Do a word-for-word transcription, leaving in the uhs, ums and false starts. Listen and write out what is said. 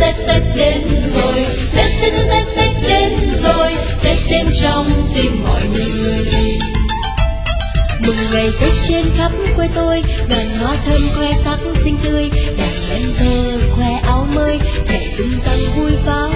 Tết Tết đến rồi, Tết Tết Tết Tết đến rồi, Tết đến trong tim mọi người. Mừng ngày Tết trên khắp quê tôi, đoàn hoa thơm khoe sắc xinh tươi, đàn em thơ khoe áo mới, trẻ tung tăng vui pháo